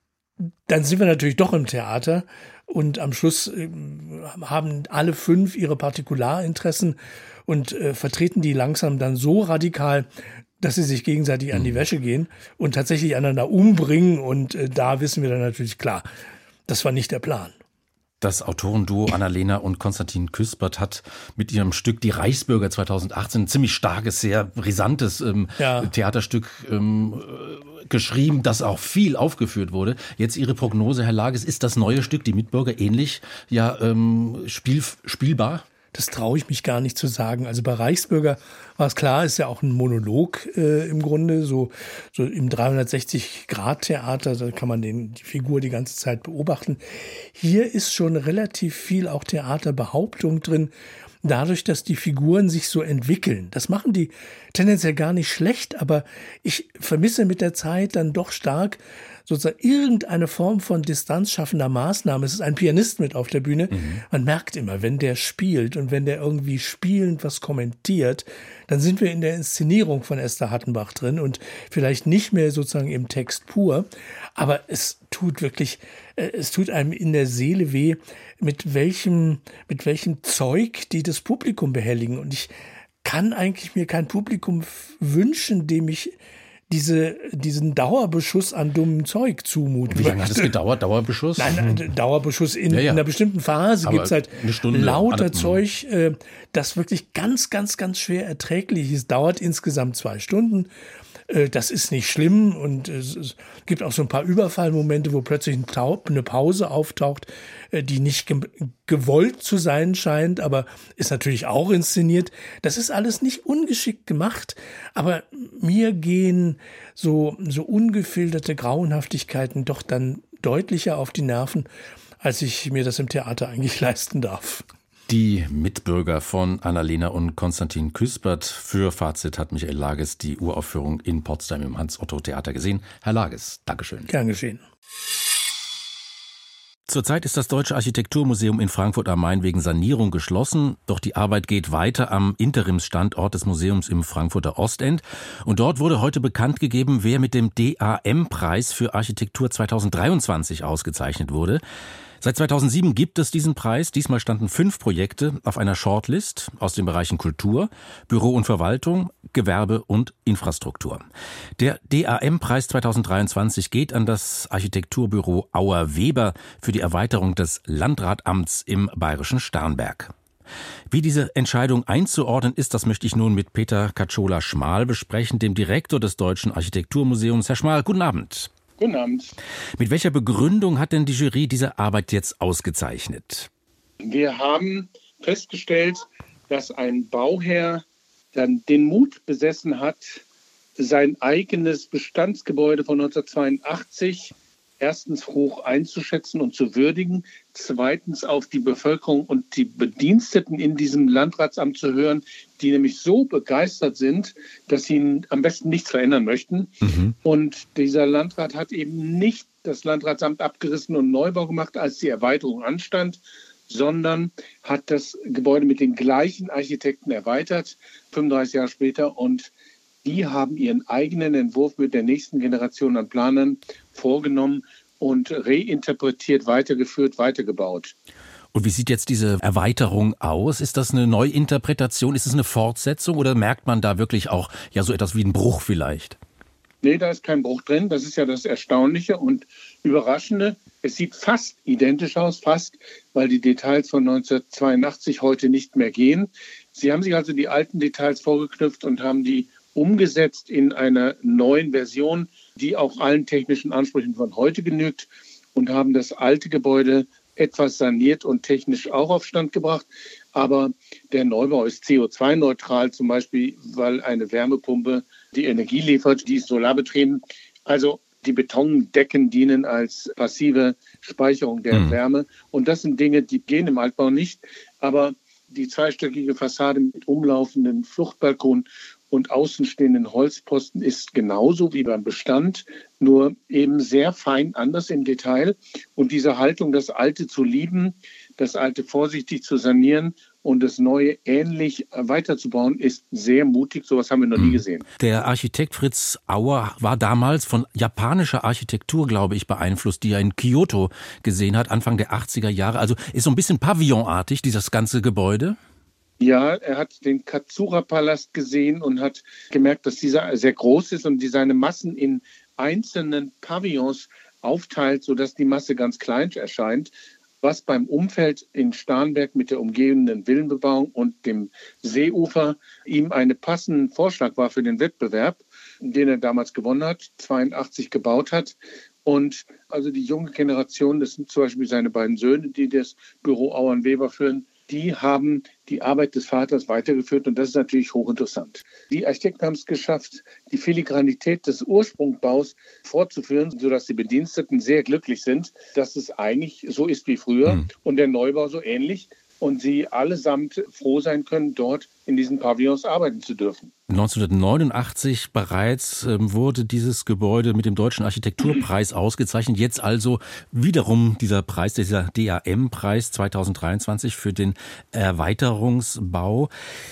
dann sind wir natürlich doch im Theater und am Schluss äh, haben alle fünf ihre Partikularinteressen und äh, vertreten die langsam dann so radikal, dass sie sich gegenseitig mhm. an die Wäsche gehen und tatsächlich einander umbringen. Und äh, da wissen wir dann natürlich klar, das war nicht der Plan. Das Autorenduo Annalena und Konstantin Küspert hat mit ihrem Stück Die Reichsbürger zweitausendachtzehn ein ziemlich starkes, sehr brisantes ähm, ja. Theaterstück ähm, geschrieben, das auch viel aufgeführt wurde. Jetzt Ihre Prognose, Herr Lages, ist das neue Stück, Die Mitbürger, ähnlich ja ähm, spiel, spielbar? Das traue ich mich gar nicht zu sagen. Also bei Reichsbürger war es klar, ist ja auch ein Monolog äh, im Grunde, so, so im dreihundertsechzig-Grad-Theater, da kann man den, die Figur die ganze Zeit beobachten. Hier ist schon relativ viel auch Theaterbehauptung drin, dadurch, dass die Figuren sich so entwickeln. Das machen die tendenziell gar nicht schlecht, aber ich vermisse mit der Zeit dann doch stark sozusagen irgendeine Form von distanzschaffender Maßnahme. Es ist ein Pianist mit auf der Bühne. Mhm. Man merkt immer, wenn der spielt und wenn der irgendwie spielend was kommentiert, dann sind wir in der Inszenierung von Esther Hattenbach drin und vielleicht nicht mehr sozusagen im Text pur. Aber es tut wirklich, es tut einem in der Seele weh, mit welchem, mit welchem Zeug die das Publikum behelligen. Und ich kann eigentlich mir kein Publikum wünschen, dem ich diese, diesen Dauerbeschuss an dummem Zeug zumuten. Wie lange hat es gedauert, Dauerbeschuss? Nein, nein Dauerbeschuss in, ja, ja. in einer bestimmten Phase gibt es halt Stunde, lauter Zeug, äh, das wirklich ganz, ganz, ganz schwer erträglich ist. Dauert insgesamt zwei Stunden. Äh, das ist nicht schlimm und es, es gibt auch so ein paar Überfallmomente, wo plötzlich ein Taub, eine Pause auftaucht, äh, die nicht ge- gewollt zu sein scheint, aber ist natürlich auch inszeniert. Das ist alles nicht ungeschickt gemacht, aber mir gehen so, so ungefilterte Grauenhaftigkeiten doch dann deutlicher auf die Nerven, als ich mir das im Theater eigentlich leisten darf. Die Mitbürger von Annalena und Konstantin Küspert. Für Fazit hat Michael Lages die Uraufführung in Potsdam im Hans-Otto-Theater gesehen. Herr Lages, Dankeschön. Gern geschehen. Zurzeit ist das Deutsche Architekturmuseum in Frankfurt am Main wegen Sanierung geschlossen. Doch die Arbeit geht weiter am Interimsstandort des Museums im Frankfurter Ostend. Und dort wurde heute bekannt gegeben, wer mit dem D A M-Preis für Architektur zweitausenddreiundzwanzig ausgezeichnet wurde. Seit zweitausendsieben gibt es diesen Preis. Diesmal standen fünf Projekte auf einer Shortlist aus den Bereichen Kultur, Büro und Verwaltung, Gewerbe und Infrastruktur. Der D A M-Preis zweitausenddreiundzwanzig geht an das Architekturbüro Auer-Weber für die Erweiterung des Landratamts im bayerischen Starnberg. Wie diese Entscheidung einzuordnen ist, das möchte ich nun mit Peter Katschola-Schmal besprechen, dem Direktor des Deutschen Architekturmuseums. Herr Schmal, guten Abend. Guten Abend. Mit welcher Begründung hat denn die Jury diese Arbeit jetzt ausgezeichnet? Wir haben festgestellt, dass ein Bauherr dann den Mut besessen hat, sein eigenes Bestandsgebäude von neunzehnhundertzweiundachtzig erstens hoch einzuschätzen und zu würdigen, zweitens auf die Bevölkerung und die Bediensteten in diesem Landratsamt zu hören, die nämlich so begeistert sind, dass sie am besten nichts verändern möchten. Mhm. Und dieser Landrat hat eben nicht das Landratsamt abgerissen und Neubau gemacht, als die Erweiterung anstand, sondern hat das Gebäude mit den gleichen Architekten erweitert, fünfunddreißig Jahre später. Und die haben ihren eigenen Entwurf mit der nächsten Generation an Planern vorgenommen und reinterpretiert, weitergeführt, weitergebaut. Und wie sieht jetzt diese Erweiterung aus? Ist das eine Neuinterpretation? Ist es eine Fortsetzung oder merkt man da wirklich auch ja so etwas wie einen Bruch vielleicht? Nee, da ist kein Bruch drin. Das ist ja das Erstaunliche und Überraschende. Es sieht fast identisch aus, fast, weil die Details von neunzehnhundertzweiundachtzig heute nicht mehr gehen. Sie haben sich also die alten Details vorgeknüpft und haben die umgesetzt in einer neuen Version, die auch allen technischen Ansprüchen von heute genügt, und haben das alte Gebäude etwas saniert und technisch auch auf Stand gebracht. Aber der Neubau ist C O zwei neutral, zum Beispiel, weil eine Wärmepumpe die Energie liefert, die ist solarbetrieben. Also die Betondecken dienen als passive Speicherung der mhm. Wärme. Und das sind Dinge, die gehen im Altbau nicht. Aber die zweistöckige Fassade mit umlaufenden Fluchtbalkon und außenstehenden Holzposten ist genauso wie beim Bestand, nur eben sehr fein anders im Detail. Und diese Haltung, das Alte zu lieben, das Alte vorsichtig zu sanieren und das Neue ähnlich weiterzubauen, ist sehr mutig. Sowas haben wir noch nie gesehen. Der Architekt Fritz Auer war damals von japanischer Architektur, glaube ich, beeinflusst, die er in Kyoto gesehen hat, Anfang der achtziger Jahre. Also ist so ein bisschen pavillonartig, dieses ganze Gebäude. Ja, er hat den Katsura-Palast gesehen und hat gemerkt, dass dieser sehr groß ist und die seine Massen in einzelnen Pavillons aufteilt, sodass die Masse ganz klein erscheint, was beim Umfeld in Starnberg mit der umgebenden Villenbebauung und dem Seeufer ihm einen passenden Vorschlag war für den Wettbewerb, den er damals gewonnen hat, zweiundachtzig gebaut hat. Und also die junge Generation, das sind zum Beispiel seine beiden Söhne, die das Büro Auer und Weber führen, die haben die Arbeit des Vaters weitergeführt und das ist natürlich hochinteressant. Die Architekten haben es geschafft, die Filigranität des Ursprungsbaus fortzuführen, sodass die Bediensteten sehr glücklich sind, dass es eigentlich so ist wie früher mhm. und der Neubau so ähnlich und sie allesamt froh sein können, dort in diesen Pavillons arbeiten zu dürfen. neunzehnhundertneunundachtzig bereits ähm, wurde dieses Gebäude mit dem Deutschen Architekturpreis ausgezeichnet. Jetzt also wiederum dieser Preis, dieser D A M-Preis zweitausenddreiundzwanzig für den Erweiterungsbau.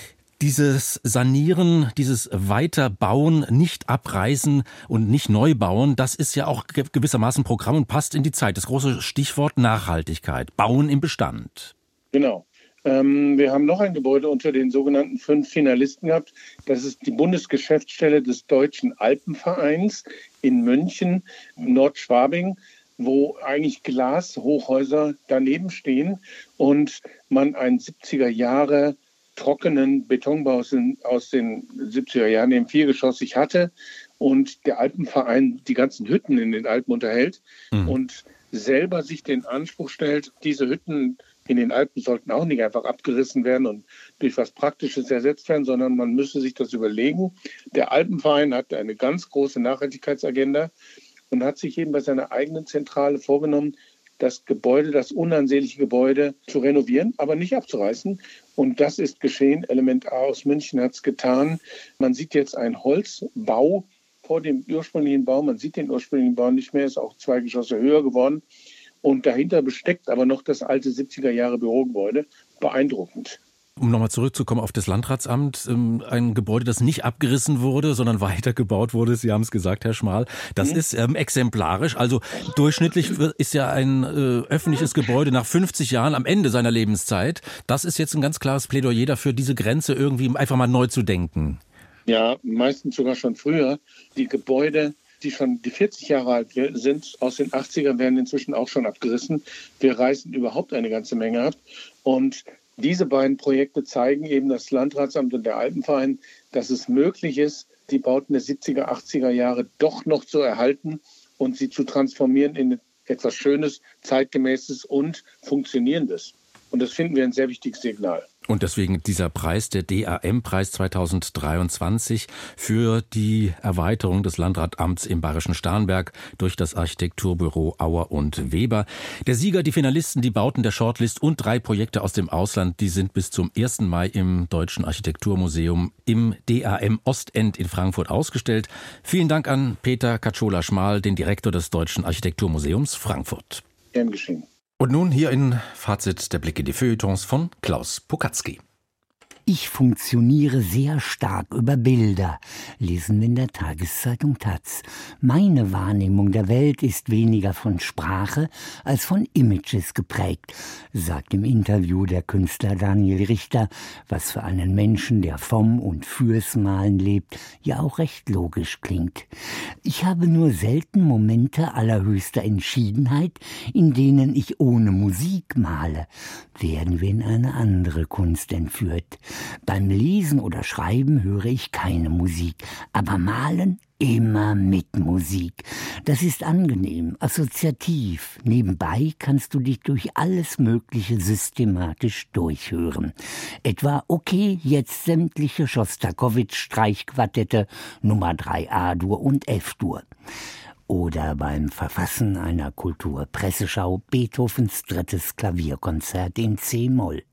Dieses Sanieren, dieses Weiterbauen, nicht abreißen und nicht neu bauen, das ist ja auch gewissermaßen Programm und passt in die Zeit. Das große Stichwort Nachhaltigkeit, Bauen im Bestand. Genau. Ähm, wir haben noch ein Gebäude unter den sogenannten fünf Finalisten gehabt. Das ist die Bundesgeschäftsstelle des Deutschen Alpenvereins in München, Nordschwabing, wo eigentlich Glashochhäuser daneben stehen und man einen siebziger Jahre trockenen Betonbau aus den siebziger Jahren, eben viergeschossig hatte und der Alpenverein die ganzen Hütten in den Alpen unterhält mhm. und selber sich den Anspruch stellt, diese Hütten in den Alpen sollten auch nicht einfach abgerissen werden und durch was Praktisches ersetzt werden, sondern man müsse sich das überlegen. Der Alpenverein hat eine ganz große Nachhaltigkeitsagenda und hat sich eben bei seiner eigenen Zentrale vorgenommen, das Gebäude, das unansehnliche Gebäude zu renovieren, aber nicht abzureißen. Und das ist geschehen. Element A aus München hat es getan. Man sieht jetzt einen Holzbau vor dem ursprünglichen Bau. Man sieht den ursprünglichen Bau nicht mehr, ist auch zwei Geschosse höher geworden. Und dahinter besteckt aber noch das alte siebziger Jahre Bürogebäude. Beeindruckend. Um nochmal zurückzukommen auf das Landratsamt, ein Gebäude, das nicht abgerissen wurde, sondern weitergebaut wurde, Sie haben es gesagt, Herr Schmal, das mhm. ist ähm, exemplarisch. Also durchschnittlich ist ja ein äh, öffentliches Gebäude nach fünfzig Jahren am Ende seiner Lebenszeit. Das ist jetzt ein ganz klares Plädoyer dafür, diese Grenze irgendwie einfach mal neu zu denken. Ja, meistens sogar schon früher. Die Gebäude, die schon die vierzig Jahre alt sind, aus den achtzigern, werden inzwischen auch schon abgerissen. Wir reißen überhaupt eine ganze Menge ab. Und diese beiden Projekte zeigen eben das Landratsamt und der Alpenverein, dass es möglich ist, die Bauten der siebziger, achtziger Jahre doch noch zu erhalten und sie zu transformieren in etwas Schönes, Zeitgemäßes und Funktionierendes. Und das finden wir ein sehr wichtiges Signal. Und deswegen dieser Preis, der D A M-Preis zweitausenddreiundzwanzig für die Erweiterung des Landratsamts im bayerischen Starnberg durch das Architekturbüro Auer und Weber. Der Sieger, die Finalisten, die Bauten der Shortlist und drei Projekte aus dem Ausland, die sind bis zum ersten Mai im Deutschen Architekturmuseum im D A M Ostend in Frankfurt ausgestellt. Vielen Dank an Peter Katschola-Schmal, den Direktor des Deutschen Architekturmuseums Frankfurt. Gern geschehen. Und nun hier in Fazit der Blick in die Feuilletons von Klaus Pokatzky. Ich funktioniere sehr stark über Bilder, lesen wir in der Tageszeitung Taz. Meine Wahrnehmung der Welt ist weniger von Sprache als von Images geprägt, sagt im Interview der Künstler Daniel Richter, was für einen Menschen, der vom und fürs Malen lebt, ja auch recht logisch klingt. Ich habe nur selten Momente allerhöchster Entschiedenheit, in denen ich ohne Musik male. Werden wir in eine andere Kunst entführt. Beim Lesen oder Schreiben höre ich keine Musik, aber Malen immer mit Musik. Das ist angenehm, assoziativ. Nebenbei kannst du dich durch alles Mögliche systematisch durchhören. Etwa, okay, jetzt sämtliche Schostakowitsch-Streichquartette, Nummer drei A-Dur und F-Dur. Oder beim Verfassen einer Kulturpresseschau Beethovens drittes Klavierkonzert in C-Moll.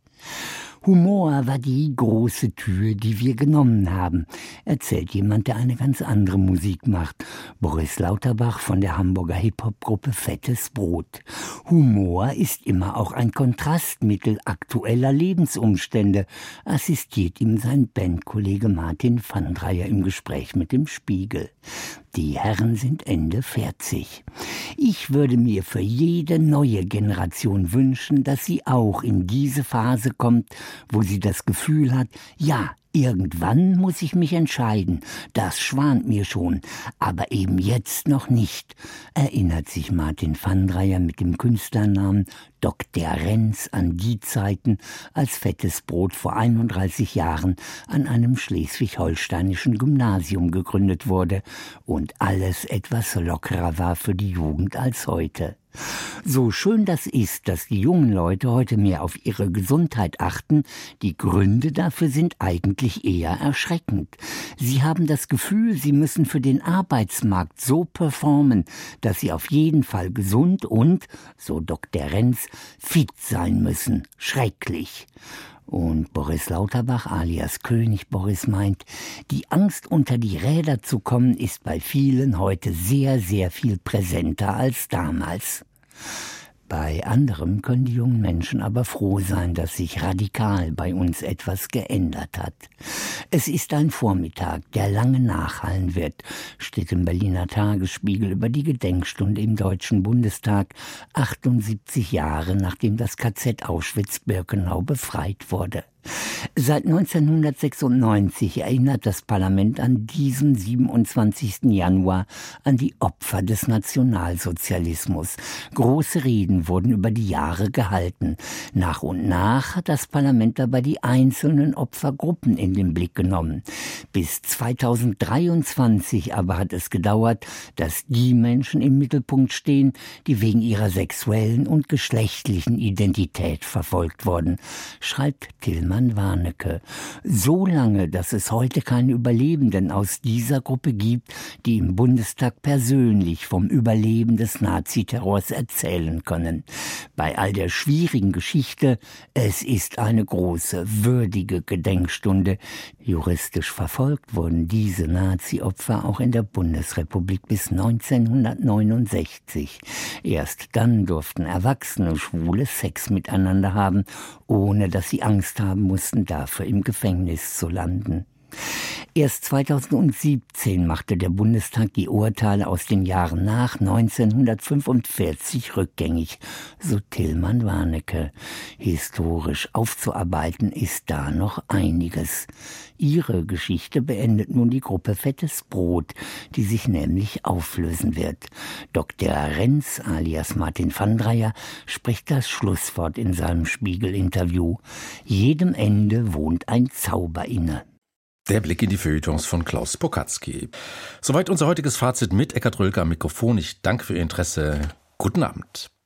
Humor war die große Tür, die wir genommen haben, erzählt jemand, der eine ganz andere Musik macht. Boris Lauterbach von der Hamburger Hip-Hop-Gruppe Fettes Brot. Humor ist immer auch ein Kontrastmittel aktueller Lebensumstände, assistiert ihm sein Bandkollege Martin Fandreyer im Gespräch mit dem Spiegel. Die Herren sind Ende vierzig. Ich würde mir für jede neue Generation wünschen, dass sie auch in diese Phase kommt, wo sie das Gefühl hat, ja, irgendwann muss ich mich entscheiden, das schwant mir schon, aber eben jetzt noch nicht, erinnert sich Martin Fandreyer mit dem Künstlernamen Doktor Renz an die Zeiten, als Fettes Brot vor einunddreißig Jahren an einem schleswig-holsteinischen Gymnasium gegründet wurde und alles etwas lockerer war für die Jugend als heute. So schön das ist, dass die jungen Leute heute mehr auf ihre Gesundheit achten, die Gründe dafür sind eigentlich eher erschreckend. Sie haben das Gefühl, sie müssen für den Arbeitsmarkt so performen, dass sie auf jeden Fall gesund und, so Doktor Renz, fit sein müssen. Schrecklich. Und Boris Lauterbach alias König Boris meint, die Angst, unter die Räder zu kommen, ist bei vielen heute sehr, sehr viel präsenter als damals. Bei anderem können die jungen Menschen aber froh sein, dass sich radikal bei uns etwas geändert hat. Es ist ein Vormittag, der lange nachhallen wird, steht im Berliner Tagesspiegel über die Gedenkstunde im Deutschen Bundestag, achtundsiebzig Jahre nachdem das K Z Auschwitz-Birkenau befreit wurde. Seit neunzehnhundertsechsundneunzig erinnert das Parlament an diesen siebenundzwanzigsten Januar an die Opfer des Nationalsozialismus. Große Reden wurden über die Jahre gehalten. Nach und nach hat das Parlament dabei die einzelnen Opfergruppen in den Blick genommen. Bis zweitausenddreiundzwanzig aber hat es gedauert, dass die Menschen im Mittelpunkt stehen, die wegen ihrer sexuellen und geschlechtlichen Identität verfolgt wurden, schreibt Tillmann Warnecke. So lange, dass es heute keine Überlebenden aus dieser Gruppe gibt, die im Bundestag persönlich vom Überleben des Naziterrors erzählen können. Bei all der schwierigen Geschichte, es ist eine große, würdige Gedenkstunde. Juristisch verfolgt wurden diese Nazi-Opfer auch in der Bundesrepublik bis neunzehnhundertneunundsechzig. Erst dann durften erwachsene Schwule Sex miteinander haben, ohne dass sie Angst haben mussten, dafür im Gefängnis zu landen. Erst zweitausendsiebzehn machte der Bundestag die Urteile aus den Jahren nach neunzehnhundertfünfundvierzig rückgängig, so Tillmann Warnecke. Historisch aufzuarbeiten ist da noch einiges. Ihre Geschichte beendet nun die Gruppe Fettes Brot, die sich nämlich auflösen wird. Doktor Renz alias Martin Fandreyer spricht das Schlusswort in seinem Spiegel-Interview. Jedem Ende wohnt ein Zauber inne. Der Blick in die Feuilletons von Klaus Pokatzky. Soweit unser heutiges Fazit mit Eckhard Rölke am Mikrofon. Ich danke für Ihr Interesse. Guten Abend.